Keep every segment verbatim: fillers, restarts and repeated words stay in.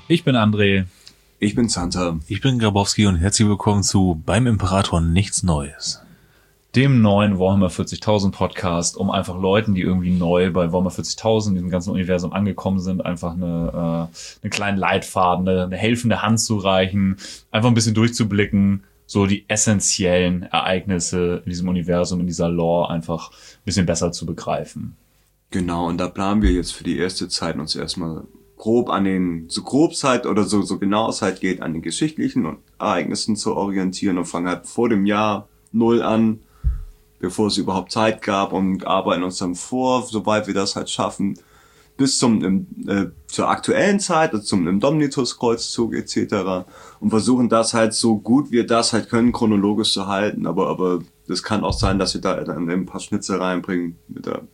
Ich bin André. Ich bin Santa. Ich bin Grabowski und herzlich willkommen zu Beim Imperator nichts Neues. Dem neuen Warhammer vierzigtausend Podcast, um einfach Leuten, die irgendwie neu bei Warhammer vierzigtausend, diesem ganzen Universum angekommen sind, einfach eine, äh, einen kleinen Leitfaden, eine, eine helfende Hand zu reichen, einfach ein bisschen durchzublicken, so die essentiellen Ereignisse in diesem Universum, in dieser Lore einfach ein bisschen besser zu begreifen. Genau, und da planen wir jetzt für die erste Zeit uns erstmal grob an den, so grob Zeit oder so, so genau es halt geht, an den geschichtlichen Ereignissen zu orientieren und fangen halt vor dem Jahr Null an, bevor es überhaupt Zeit gab, und arbeiten uns dann vor, soweit wir das halt schaffen, bis zum äh, zur aktuellen Zeit, also zum Indomitus-Kreuzzug et cetera und versuchen das halt so gut wir das halt können, chronologisch zu halten, aber aber das kann auch sein, dass wir da dann ein paar Schnitze reinbringen mit der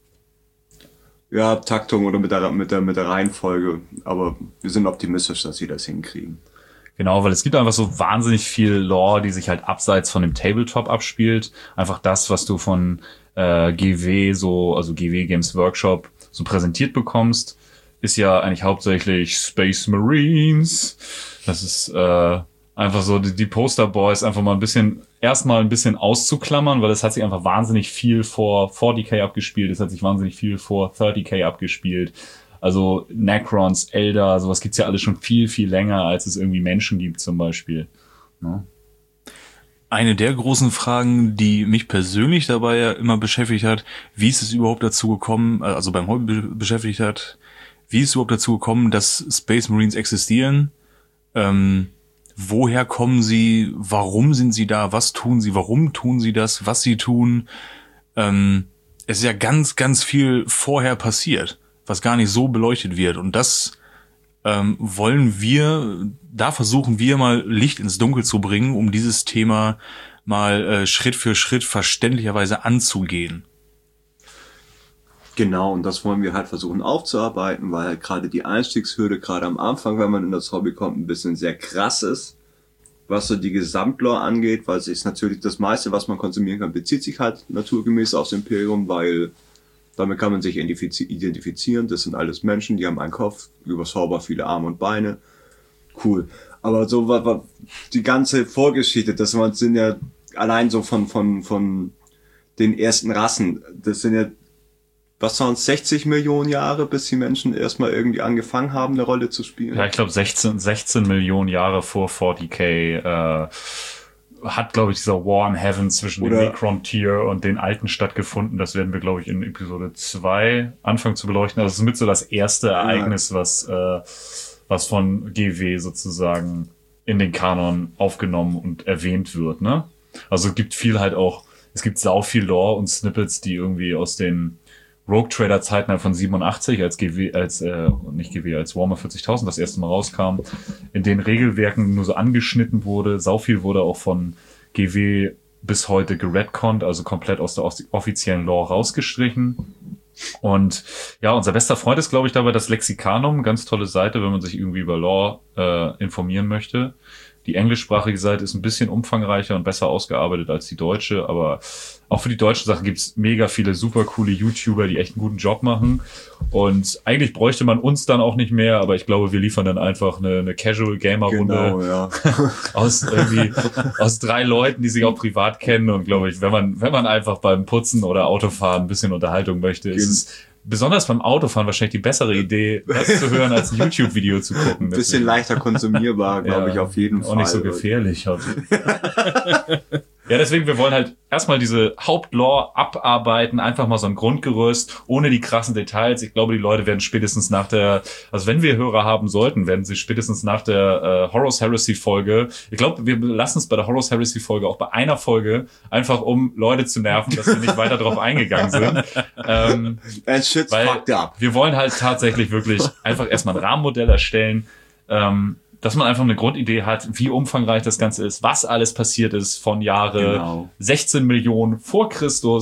ja, Taktung oder mit der mit der mit der Reihenfolge, aber wir sind optimistisch, dass sie das hinkriegen. Genau, weil es gibt einfach so wahnsinnig viel Lore, die sich halt abseits von dem Tabletop abspielt. Einfach das, was du von äh, G W so, also G W Games Workshop so präsentiert bekommst, ist ja eigentlich hauptsächlich Space Marines. Das ist äh, einfach so die, die Poster Boys einfach mal ein bisschen, erstmal ein bisschen auszuklammern, weil es hat sich einfach wahnsinnig viel vor vierzig K abgespielt, es hat sich wahnsinnig viel vor dreißig K abgespielt. Also Necrons, Eldar, sowas gibt's ja alles schon viel, viel länger, als es irgendwie Menschen gibt zum Beispiel. Ne? Eine der großen Fragen, die mich persönlich dabei ja immer beschäftigt hat, wie ist es überhaupt dazu gekommen, also beim Hobby beschäftigt hat, wie ist es überhaupt dazu gekommen, dass Space Marines existieren? Ähm, woher kommen sie? Warum sind sie da? Was tun sie? Warum tun sie das? Was sie tun? Ähm, es ist ja ganz, ganz viel vorher passiert, was gar nicht so beleuchtet wird. Und das ähm, wollen wir, da versuchen wir mal Licht ins Dunkel zu bringen, um dieses Thema mal äh, Schritt für Schritt verständlicherweise anzugehen. Genau, und das wollen wir halt versuchen aufzuarbeiten, weil halt gerade die Einstiegshürde, gerade am Anfang, wenn man in das Hobby kommt, ein bisschen sehr krass ist, was so die Gesamtlore angeht, weil es ist natürlich das meiste, was man konsumieren kann, bezieht sich halt naturgemäß aufs Imperium, weil damit kann man sich identifizieren. Das sind alles Menschen, die haben einen Kopf, überschaubar viele Arme und Beine. Cool. Aber so war, war die ganze Vorgeschichte, das sind ja allein so von von von den ersten Rassen. Das sind ja, was waren es, sechzig Millionen Jahre, bis die Menschen erstmal irgendwie angefangen haben, eine Rolle zu spielen. Ja, ich glaube sechzehn, sechzehn Millionen Jahre vor vierzig K äh, hat, glaube ich, dieser War in Heaven zwischen Oder dem Necron-Tier und den Alten stattgefunden. Das werden wir, glaube ich, in Episode zwei anfangen zu beleuchten. Also das ist mit so das erste Ereignis, ja, was äh, was von G W sozusagen in den Kanon aufgenommen und erwähnt wird, ne? Also es gibt viel halt auch, es gibt sau viel Lore und Snippets, die irgendwie aus den Rogue Trader Zeiten von siebenundachtzig, als G W, als, äh, nicht G W, als Warhammer vierzigtausend das erste Mal rauskam, in den Regelwerken nur so angeschnitten wurde. Sau viel wurde auch von G W bis heute geredconnt, also komplett aus der offiziellen Lore rausgestrichen. Und ja, unser bester Freund ist, glaube ich, dabei das Lexikanum, ganz tolle Seite, wenn man sich irgendwie über Lore äh, informieren möchte. Die englischsprachige Seite ist ein bisschen umfangreicher und besser ausgearbeitet als die deutsche, aber auch für die deutsche Sache gibt's mega viele super coole YouTuber, die echt einen guten Job machen. Und eigentlich bräuchte man uns dann auch nicht mehr, aber ich glaube, wir liefern dann einfach eine, eine Casual-Gamer-Runde, genau, ja, aus irgendwie aus drei Leuten, die sich auch privat kennen. Und glaube ich, wenn man wenn man einfach beim Putzen oder Autofahren ein bisschen Unterhaltung möchte, ist es besonders beim Autofahren wahrscheinlich die bessere Idee, das zu hören, als ein YouTube-Video zu gucken. Ein bisschen leichter konsumierbar, glaube ja, ich, auf jeden auch Fall. Auch nicht so gefährlich. Ja, deswegen, wir wollen halt erstmal diese Hauptlore abarbeiten, einfach mal so ein Grundgerüst, ohne die krassen Details. Ich glaube, die Leute werden spätestens nach der, also wenn wir Hörer haben sollten, werden sie spätestens nach der äh, Horus Heresy Folge, ich glaube, wir lassen es bei der Horus Heresy Folge auch bei einer Folge, einfach um Leute zu nerven, dass wir nicht weiter drauf eingegangen sind. Ähm, weil wir wollen halt tatsächlich wirklich einfach erstmal ein Rahmenmodell erstellen, ähm, dass man einfach eine Grundidee hat, wie umfangreich das Ganze ist, was alles passiert ist von Jahre genau. sechzehn Millionen vor Christus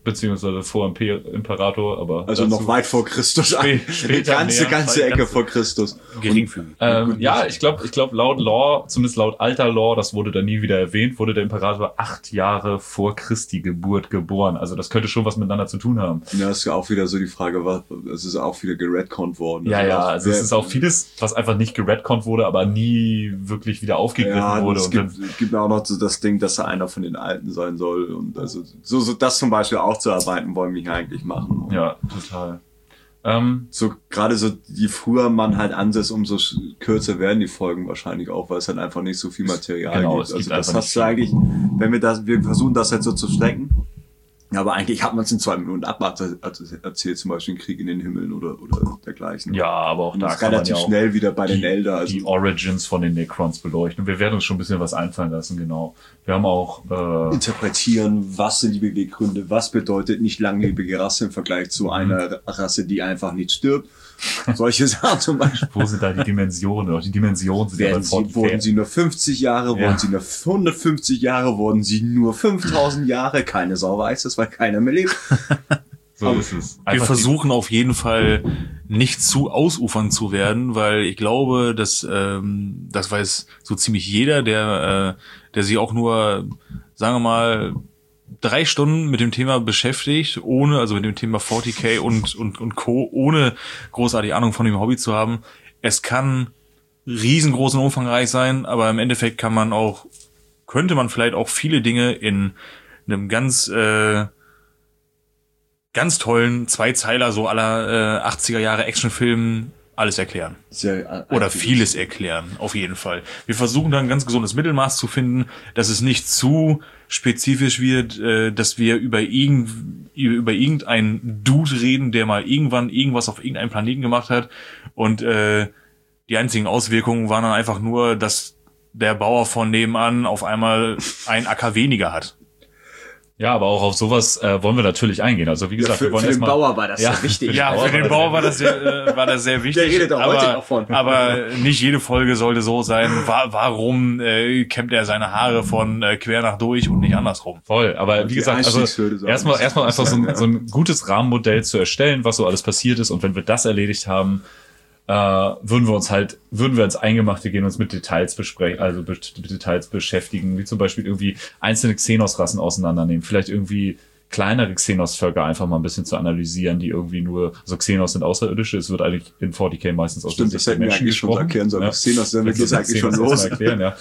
beziehungsweise vor Imper- Imperator, aber also noch weit vor Christus, Spä- später ganze mehr, ganze Ecke ganze, vor Christus. Geringfügig. Ähm, ja, ich glaube, ich glaube laut Lore, zumindest laut alter Lore, das wurde da nie wieder erwähnt, wurde der Imperator acht Jahre vor Christi Geburt geboren. Also das könnte schon was miteinander zu tun haben. Ja, das ist auch wieder so die Frage, was, es ist auch wieder geredconnt worden. Ja, also ja, auch, also wer, es ist auch vieles, was einfach nicht geredconnt wurde, aber nie wirklich wieder aufgegriffen ja, wurde. es Und gibt, dann, gibt auch noch so das Ding, dass er einer von den Alten sein soll und also so, so das zum Beispiel auch zu arbeiten wollen wir hier eigentlich machen. ja, total. Ähm, So gerade so, je früher man halt ansetzt, umso kürzer werden die Folgen wahrscheinlich auch, weil es halt einfach nicht so viel Material Genau, gibt. es Also gibt das einfach hast du nicht eigentlich, wenn wir das, wir versuchen das halt so zu strecken. Aber eigentlich hat man es in zwei Minuten ab erzählt, zum Beispiel Krieg in den Himmeln oder, oder dergleichen. ja, aber auch Und da das kann man relativ ja auch schnell wieder bei den die, Elder. Also die Origins von den Necrons beleuchten. Und wir werden uns schon ein bisschen was einfallen lassen, genau. Wir haben auch äh, interpretieren, was sind die Beweggründe, was bedeutet nicht langlebige Rasse im Vergleich zu einer Rasse, die einfach nicht stirbt. Solche Sachen zum Beispiel. wo sind da die Dimensionen? Auch die Dimensionen sind ja Werden bei sie, Forty wurden K. sie nur fünfzig Jahre, Ja. wurden sie nur hundertfünfzig Jahre, wurden sie nur fünftausend Jahre. Keine Sau weiß es, weil keiner mehr lebt. So ist es. Wir Einfach versuchen auf jeden Fall nicht zu ausufern zu werden, weil ich glaube, dass ähm, das weiß so ziemlich jeder, der äh, der sich auch nur, sagen wir mal, drei Stunden mit dem Thema beschäftigt, ohne, also mit dem Thema Forty K und und und Co., ohne großartige Ahnung von dem Hobby zu haben. Es kann riesengroß und umfangreich sein, aber im Endeffekt kann man auch, könnte man vielleicht auch viele Dinge in einem ganz äh, ganz tollen Zweizeiler, so aller äh, achtziger Jahre Actionfilmen alles erklären. Sehr, Oder vieles erklären, auf jeden Fall. Wir versuchen da ein ganz gesundes Mittelmaß zu finden, dass es nicht zu spezifisch wird, äh, dass wir über, irgend, über irgendeinen Dude reden, der mal irgendwann irgendwas auf irgendeinem Planeten gemacht hat. Und äh, die einzigen Auswirkungen waren dann einfach nur, dass der Bauer von nebenan auf einmal ein Acker weniger hat. Ja, aber auch auf sowas äh, wollen wir natürlich eingehen. Also wie gesagt, für, wir wollen für den erstmal Bauer war das Ja. sehr wichtig. Ja, für den Bauer war das sehr, äh, war das sehr wichtig. Der redet auch aber, heute noch von. Aber nicht jede Folge sollte so sein. Wa- warum äh, kämmt er seine Haare von äh, quer nach durch und nicht andersrum? voll. Aber wie Die gesagt, also Einstiegshürde soll erstmal nicht erstmal einfach so sein, ein, so ein gutes Rahmenmodell zu erstellen, was so alles passiert ist. Und wenn wir das erledigt haben, äh, würden wir uns halt, würden wir ins Eingemachte gehen, uns mit Details besprechen, also mit, mit Details beschäftigen, wie zum Beispiel irgendwie einzelne Xenos-Rassen auseinandernehmen, vielleicht irgendwie kleinere Xenos-Völker einfach mal ein bisschen zu analysieren, die irgendwie nur, also Xenos sind Außerirdische, es wird eigentlich in Forty K meistens aus Stimmt, der das Sicht der hätten wir Menschen eigentlich schon gesprochen. erklären sollen. Ja. Xenos, dann Das geht es ist eigentlich schon Xenos los. erstmal erklären,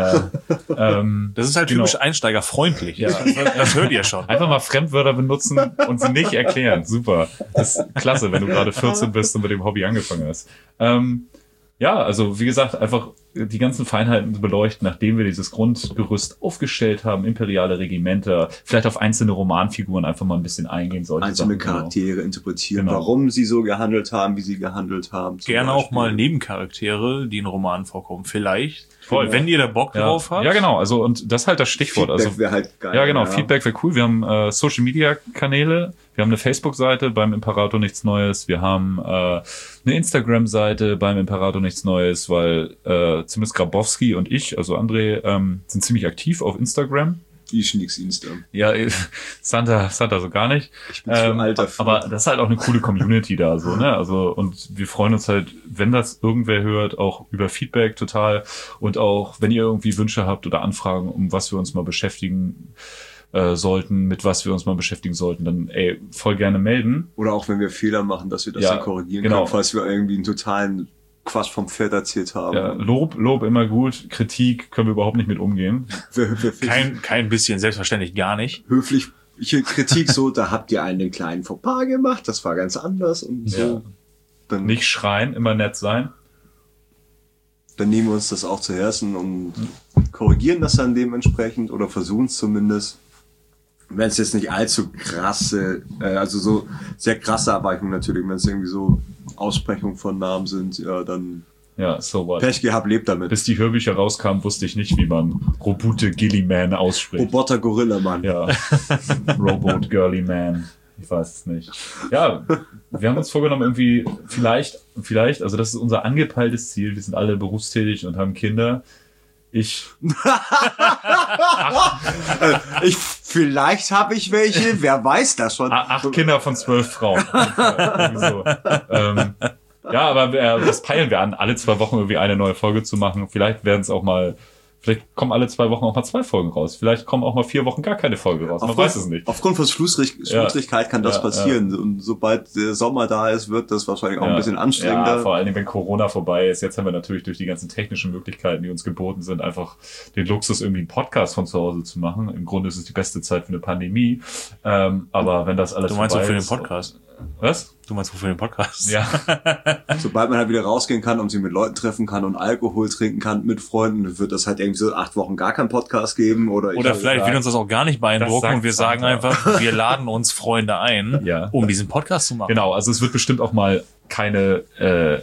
ja. äh, ähm, Das ist halt Genau. typisch einsteigerfreundlich. Ja. Das, das hört ihr schon. Einfach mal Fremdwörter benutzen und sie nicht erklären. Super. Das ist klasse, wenn du gerade vierzehn bist und mit dem Hobby angefangen hast. Ähm, ja, also wie gesagt, einfach die ganzen Feinheiten beleuchten, nachdem wir dieses Grundgerüst aufgestellt haben, imperiale Regimenter, vielleicht auf einzelne Romanfiguren einfach mal ein bisschen eingehen sollten. Einzelne Charaktere interpretieren, Genau. warum sie so gehandelt haben, wie sie gehandelt haben. zum Gerne auch Beispiel. mal Nebencharaktere, die in Romanen vorkommen. Vielleicht. Voll. Wenn ihr da Bock Ja. drauf habt. Ja, genau. Also, und das ist halt das Stichwort. Feedback Also, wäre halt geil. ja, genau. Feedback wäre cool. Wir haben äh, Social Media Kanäle. Wir haben eine Facebook-Seite beim Imperator Nichts Neues. Wir haben äh, eine Instagram-Seite beim Imperator Nichts Neues, weil äh, zumindest Grabowski und ich, also André, ähm, sind ziemlich aktiv auf Instagram. Ich nix Insta. Ja, äh, Santa, Santa so gar nicht. Ich bin zu alt dafür. Aber das ist halt auch eine coole Community da, so, ne? Also, und wir freuen uns halt, wenn das irgendwer hört, auch über Feedback total. Und auch, wenn ihr irgendwie Wünsche habt oder Anfragen, um was wir uns mal beschäftigen äh, sollten, mit was wir uns mal beschäftigen sollten, dann, ey, voll gerne melden. Oder auch wenn wir Fehler machen, dass wir das Ja, dann korrigieren genau. können, falls wir irgendwie einen totalen Quatsch vom Pferd erzählt haben. Ja, Lob, Lob immer gut. Kritik können wir überhaupt nicht mit umgehen. Wir, wir, Kein, kein bisschen, selbstverständlich gar nicht. höflich Kritik so, da habt ihr einen kleinen Fauxpas gemacht, das war ganz anders und so. Ja. Dann, Nicht schreien, immer nett sein. dann nehmen wir uns das auch zu Herzen und korrigieren das dann dementsprechend oder versuchen es zumindest. Wenn es jetzt nicht allzu krasse, äh, also so sehr krasse Abweichungen natürlich, wenn es irgendwie so Aussprechungen von Namen sind, ja, dann Ja, so what. Pech gehabt, lebt damit. Bis die Hörbücher rauskamen, wusste ich nicht, wie man Robute Gillyman ausspricht. Roboter Gorilla Mann. Ja, Robot Girly Man. Ich weiß es nicht. Ja, wir haben uns vorgenommen, irgendwie vielleicht, vielleicht, also das ist unser angepeiltes Ziel. Wir sind alle berufstätig und haben Kinder. Ich, Ich Vielleicht habe ich welche, wer weiß das schon. Acht Kinder von zwölf Frauen. so. ähm, ja, aber äh, das peilen wir an, alle zwei Wochen irgendwie eine neue Folge zu machen. Vielleicht werden es auch mal, vielleicht kommen alle zwei Wochen auch mal zwei Folgen raus. Vielleicht kommen auch mal vier Wochen gar keine Folge raus. Man Aufgrund, weiß es nicht. Aufgrund von Schlussrich- Schlussrichkeit kann das ja, passieren. Ja. Und sobald der Sommer da ist, wird das wahrscheinlich auch ja. ein bisschen anstrengender. Ja, vor allen Dingen, wenn Corona vorbei ist. Jetzt haben wir natürlich durch die ganzen technischen Möglichkeiten, die uns geboten sind, einfach den Luxus, irgendwie einen Podcast von zu Hause zu machen. Im Grunde ist es die beste Zeit für eine Pandemie. Ähm, aber wenn das alles Du meinst vorbei für den ist, Podcast? Was? Du meinst für den Podcast? Ja. Sobald man halt wieder rausgehen kann und sich mit Leuten treffen kann und Alkohol trinken kann mit Freunden, wird das halt irgendwie so acht Wochen gar keinen Podcast geben. Oder, Oder ich vielleicht will uns das auch gar nicht beeindrucken und wir sagen Santa. einfach, wir laden uns Freunde ein, Ja. um diesen Podcast zu machen. Genau, also es wird bestimmt auch mal keine äh,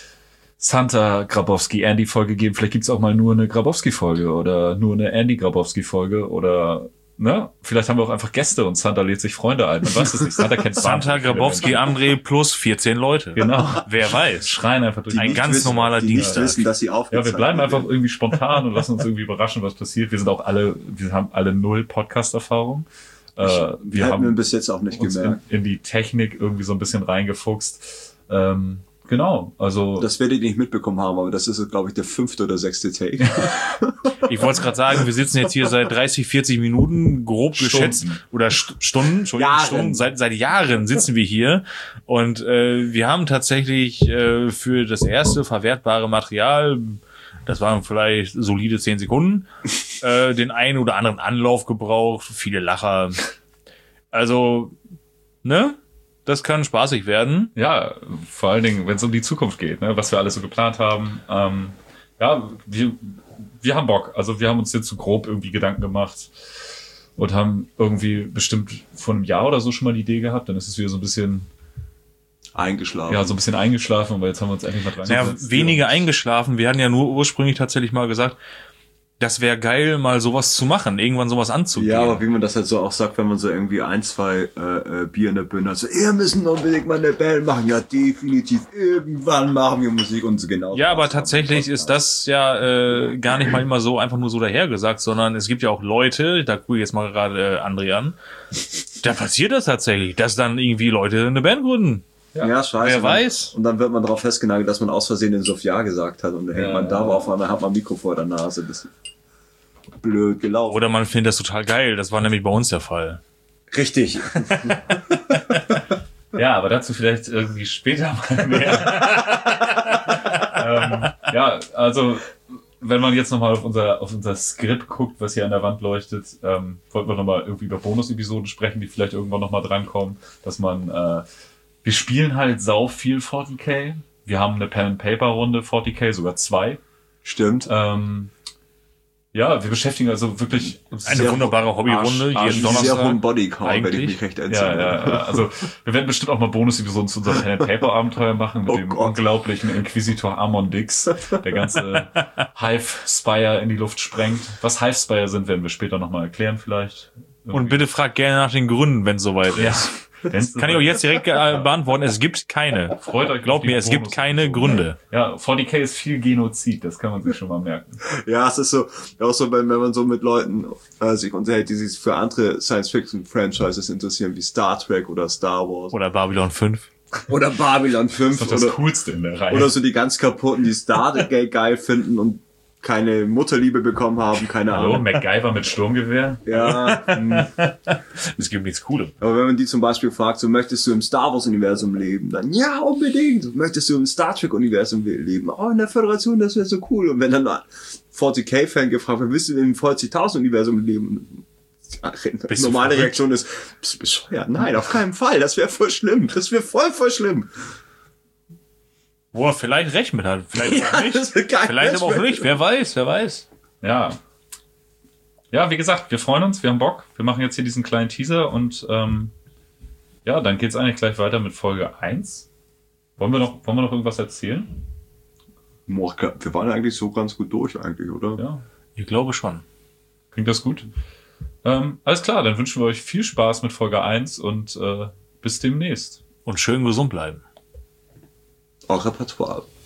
Santa Grabowski Andy Folge geben. Vielleicht gibt's auch mal nur eine Grabowski Folge oder nur eine Andy Grabowski Folge oder ne? Vielleicht haben wir auch einfach Gäste und Santa lädt sich Freunde ein. Man weiß es nicht. Santa kennt Santa wahnsinnig viele Grabowski Menschen. André plus vierzehn Leute. Genau. Wer weiß. Schreien einfach durch Ein die ganz wissen, normaler die nicht Dienstag. wissen, dass sie Ja, aufgezeichnet wir bleiben einfach werden. irgendwie spontan und lassen uns irgendwie überraschen, was passiert. Wir sind auch alle, wir haben alle null Podcast-Erfahrung. Äh, wir Hätten wir haben bis jetzt auch nicht uns in, gemerkt. in die Technik irgendwie so ein bisschen reingefuchst. Ähm, genau, also Das werdet ihr nicht mitbekommen haben, aber das ist, glaube ich, der fünfte oder sechste Take. Ich wollte es gerade sagen, wir sitzen jetzt hier seit dreißig, vierzig Minuten, grob Stunden. geschätzt, oder St Stunden, Entschuldigung, Jahren. Stunden, seit, seit Jahren sitzen wir hier und äh, wir haben tatsächlich äh, für das erste verwertbare Material, das waren vielleicht solide zehn Sekunden, äh, den einen oder anderen Anlauf gebraucht, viele Lacher. Also, ne? Das kann spaßig werden. ja, vor allen Dingen, wenn es um die Zukunft geht, ne, was wir alles so geplant haben. Ähm, ja, wir, wir haben Bock. Also wir haben uns jetzt so grob irgendwie Gedanken gemacht und haben irgendwie bestimmt vor einem Jahr oder so schon mal die Idee gehabt. Dann ist es wieder so ein bisschen, Eingeschlafen. ja, so ein bisschen eingeschlafen, aber jetzt haben wir uns endlich mal dran Naja, gesetzt. weniger eingeschlafen. Wir hatten ja nur ursprünglich tatsächlich mal gesagt, das wäre geil, mal sowas zu machen, irgendwann sowas anzugehen. Ja, aber wie man das halt so auch sagt, wenn man so irgendwie ein, zwei äh, äh, Bier in der Birne hat, so, ihr müssen unbedingt mal eine Band machen. Ja, definitiv, irgendwann machen wir Musik und so genau. Ja, aber tatsächlich ist das ja äh, gar nicht mal immer so einfach nur so dahergesagt, sondern es gibt ja auch Leute, da gucke ich jetzt mal gerade äh, André an, da passiert das tatsächlich, dass dann irgendwie Leute eine Band gründen. Ja, ja, scheiße. Wer weiß. Und dann wird man darauf festgenagelt, dass man aus Versehen den Sophia gesagt hat und dann hängt Ja, man da, ja. aber auf einmal hat man ein Mikro vor der Nase. Das ist blöd gelaufen. Oder man findet das total geil, das war nämlich bei uns der Fall. Richtig. Ja, aber dazu vielleicht irgendwie später mal mehr. ähm, ja, also wenn man jetzt nochmal auf unser auf unser Skript guckt, was hier an der Wand leuchtet, ähm, wollten wir nochmal irgendwie über Bonus-Episoden sprechen, die vielleicht irgendwann nochmal drankommen, dass man, äh, wir spielen halt sau viel forty K. Wir haben eine Pen-and-Paper-Runde forty K, sogar zwei. Stimmt. Ähm, ja, wir beschäftigen also wirklich uns Eine sehr- wunderbare Hobbyrunde, Arsch- jeden Arsch- Sehr hohen Donnerstag. Bodycount, wenn ich Eigentlich. mich recht Ja, entsinne. ja, ja. Also wir werden bestimmt auch mal Bonus-Episoden zu unserem Pen-and-Paper-Abenteuer machen mit Oh dem Gott. unglaublichen Inquisitor Amon Dix, der ganze Hive-Spire in die Luft sprengt. Was Hive-Spire sind, werden wir später nochmal erklären vielleicht. Und bitte fragt gerne nach den Gründen, wenn es soweit Ja. ist. Kann ich auch jetzt direkt äh, beantworten, es gibt keine. Freut euch. Glaubt auf die mir, es gibt keine Bonus-Episoden. Gründe. Ja, forty K ist viel Genozid, das kann man sich schon mal merken. Ja, es ist so, auch so, wenn, wenn man so mit Leuten äh, sich unterhält, die sich für andere Science-Fiction-Franchises interessieren, wie Star Trek oder Star Wars. Oder Babylon fünf. Oder Babylon fünf. Das ist doch das Oder, Coolste in der Reihe. oder so die ganz kaputten, die Stargate geil finden und keine Mutterliebe bekommen haben, keine Hallo, Ahnung. MacGyver mit Sturmgewehr? Ja, mh. Es gibt nichts Cooles. aber wenn man die zum Beispiel fragt, so möchtest du im Star Wars Universum leben, dann ja, unbedingt. Möchtest du im Star Trek Universum leben? Oh, in der Föderation, das wäre so cool. Und wenn dann ein forty K Fan gefragt wird, willst du im vierzigtausend Universum leben? Ja, Bist du normale verrückt? Reaktion ist, bist du bescheuert? Nein, auf keinen Fall. Das wäre voll schlimm. Das wäre voll, voll schlimm. Wo er vielleicht recht mit hat. Vielleicht auch nicht. das ist geil. Vielleicht aber auch nicht. Wer weiß, wer weiß. Ja. Ja, wie gesagt, wir freuen uns, wir haben Bock. Wir machen jetzt hier diesen kleinen Teaser und ähm, ja, dann geht's eigentlich gleich weiter mit Folge eins. Wollen wir noch, wollen wir noch irgendwas erzählen? Boah, wir waren eigentlich so ganz gut durch eigentlich, oder? Ja. Ich glaube schon. Klingt das gut? Ähm, alles klar, dann wünschen wir euch viel Spaß mit Folge eins und äh, bis demnächst. Und schön gesund bleiben. Auch Repertoire.